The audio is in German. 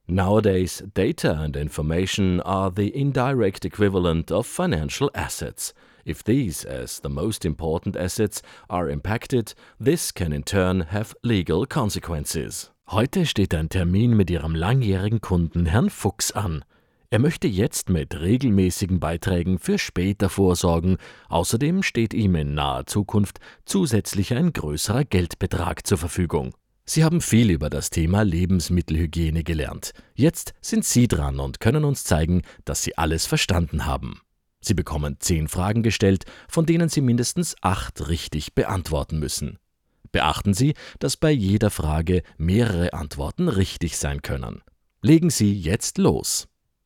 Nowadays, data and information are the indirect equivalent of financial assets. If these, as the most important assets, are impacted, this can in turn have legal consequences. Heute steht ein Termin mit Ihrem langjährigen Kunden Herrn Fuchs an. Er möchte jetzt mit regelmäßigen Beiträgen für später vorsorgen. Außerdem steht ihm in naher Zukunft zusätzlich ein größerer Geldbetrag zur Verfügung. Sie haben viel über das Thema Lebensmittelhygiene gelernt. Jetzt sind Sie dran und können uns zeigen, dass Sie alles verstanden haben. Sie bekommen 10 Fragen gestellt, von denen Sie mindestens 8 richtig beantworten müssen. Beachten Sie, dass bei jeder Frage mehrere Antworten richtig sein können. Legen Sie jetzt los!